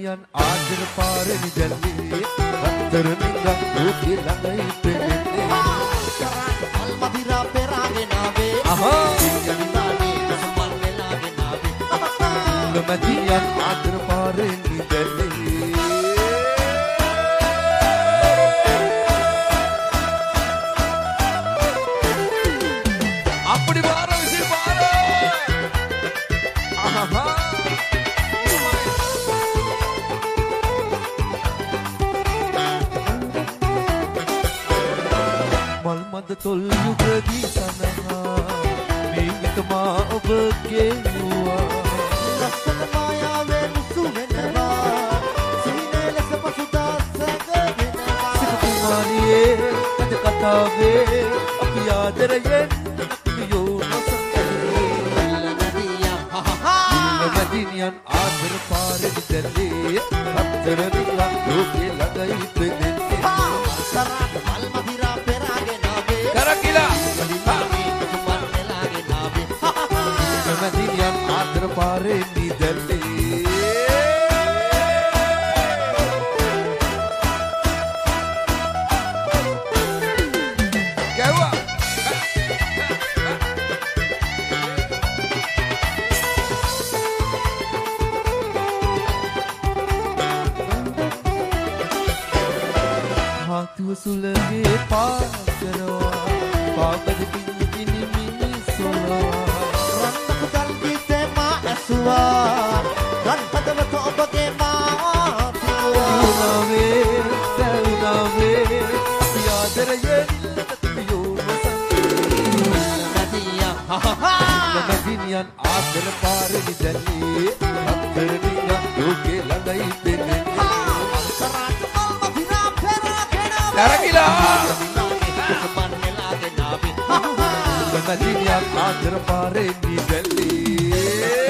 මැදිනියන් ආදර පාරෙනි දැල්ලේ රත්තරනින් රූපේ ළඟයි පෙනෙන්නේ අල්මදිරා පෙරාගෙන ආවේ යන්දානේ සම්මන් වෙලාගෙන ආවේ මැදිනියන් ආදර පාරෙනි දැල්ලේ අප්පුඩි පාර විසිල් පාර මල්මද තොල් යුගදී සනහා මේකමා ඔබගේ වූවා ලස්සන මායාවේ මුසු වෙනවා සිහිනේ ලෙස පසුදා සැඟවෙනවා සිතුමානියේ කද කතාවේ අපි ආදරයෙන් මැදිනියන් ආදර පාරෙනි දැල්ලේ රත්තරනින් රූපේ ළඟයි පෙනෙන්නේ සරාට මල්මදිරා පෙරාගෙන ආවේ කරකිලා සම්මන් වෙලාගෙන ආවේ මැදිනියන් ආදර පාරෙනි දැල්ලේ ගැව්වා හතුව සුලගේ පාකරවා පාපදකින් කිනි මිනිසොලවා රන්නක දල් ගීතේ මා ඇසුවා රන් පදවත ඔබගේ මා උනාවේ සැවුනාවේ අපි ආදරයෙන් තිබියෝ මැදිනියන් ආදර පාරෙනි දැල්ලේ රත්තරනින් රූපේ ළඟයි පෙනෙන්නේ කරකිලා මැදිනියන් ආදර පාරෙනි දැල්ලේ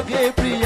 මගේ ප්‍රිය